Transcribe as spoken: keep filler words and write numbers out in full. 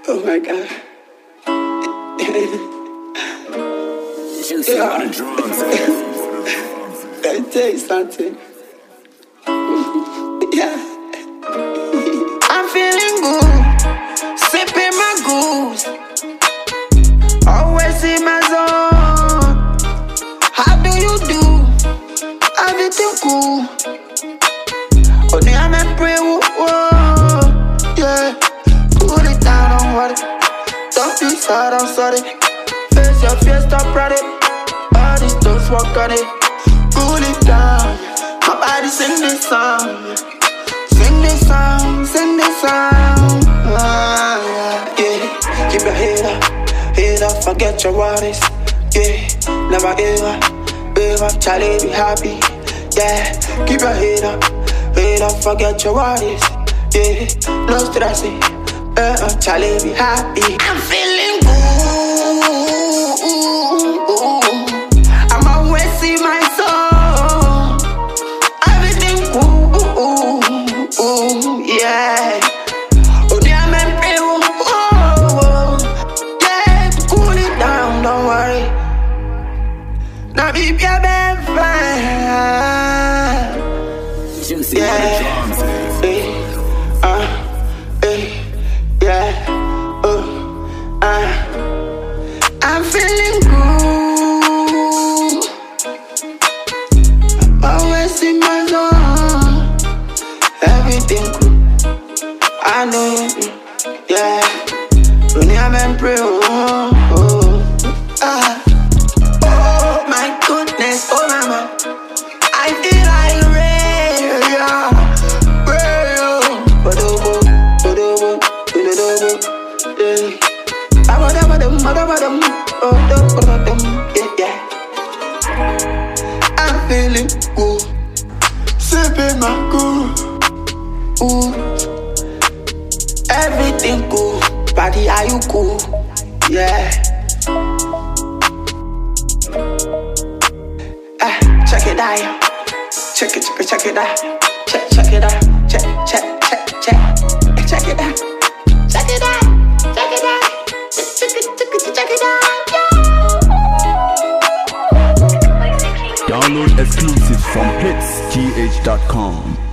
Oh my God. Juicy on the drums. Let me tell you something. Yeah. I'm feeling good, sipping my goose. Always in my zone. How do you do? Everything cool. Only I'm a pray, whoa, yeah. Cool it down, don't worry. Don't be sad, I'm sorry. Face your fear, stop running. All these dogs walk on it. Cool it down. My body sing this song. Sing this song, sing this song. Ah, yeah, yeah. Keep your head up, head up, forget your worries. Yeah, never ever, ever, Charlie, be happy. Yeah, keep your head up, head up, forget your worries. Yeah, no stressing, uh, Charlie, be happy. I'm feeling good. I'm always in my soul. Everything cool, yeah. Oh, damn, I'm free, oh, yeah. Cool it down, don't worry. Now be your best friend. Juicy Yeah. on the drums. Hey, uh, hey, yeah, uh, uh. I'm feeling good. Always in my zone. Everything cool. I know you, yeah. Only I'm in prayer, oh, oh, ah. Oh my goodness, oh mama. I feel like rain, yeah. Rain, ba-do-bo, ba-do-bo, ba-do-bo, yeah. Ba-ba-da-ba-dum, ba-da-ba-dum, ba-da-ba-dum, yeah, yeah. I'm feeling good, sipping my good, ooh. Everything cool, body, are you cool? Yeah. Ah, check it out, check it, check it, check it out, check, check it out, check, check, check, check, check it out, check it out, check it out, check it, check it, check it out. Download exclusives from hits g h dot com.